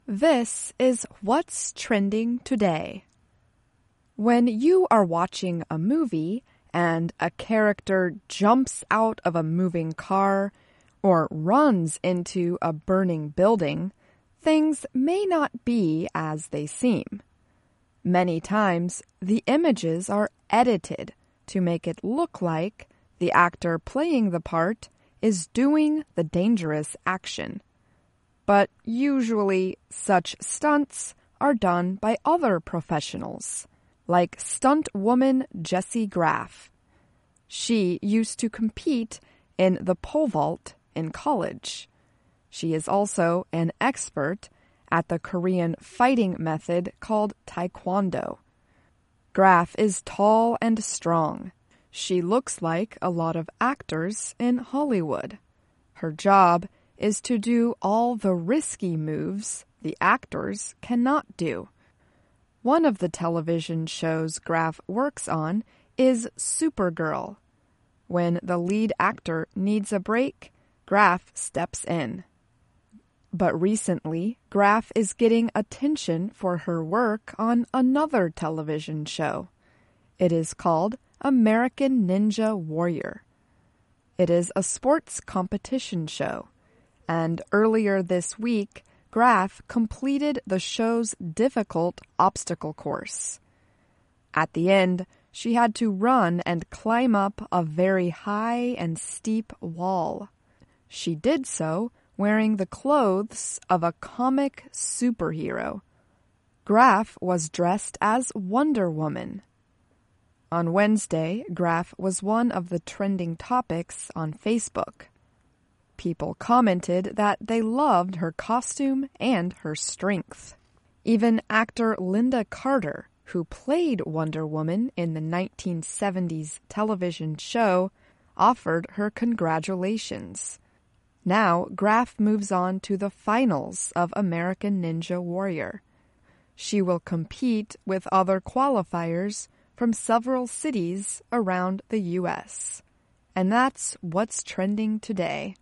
This is What's Trending Today. When you are watching a movie and a character jumps out of a moving car or runs into a burning building, things may not be as they seem. Many times, the images are edited to make it look like the actor playing the part is doing the dangerous action. But usually, such stunts are done by other professionals, like stunt woman Jessie Graff. She used to compete in the pole vault in college. She is also an expert at the Korean fighting method called Taekwondo. Graff is tall and strong. She looks like a lot of actors in Hollywood. Her job is to do all the risky moves the actors cannot do. One of the television shows Graff works on is Supergirl. When the lead actor needs a break, Graff steps in. But recently, Graff is getting attention for her work on another television show. It is called American Ninja Warrior. It is a sports competition show. And earlier this week, Graff completed the show's difficult obstacle course. At the end, she had to run and climb up a very high and steep wall. She did so wearing the clothes of a comic superhero. Graff was dressed as Wonder Woman. On Wednesday, Graff was one of the trending topics on Facebook. People commented that they loved her costume and her strength. Even actor Linda Carter, who played Wonder Woman in the 1970s television show, offered her congratulations. Now, Graff moves on to the finals of American Ninja Warrior. She will compete with other qualifiers from several cities around the U.S. And that's what's trending today.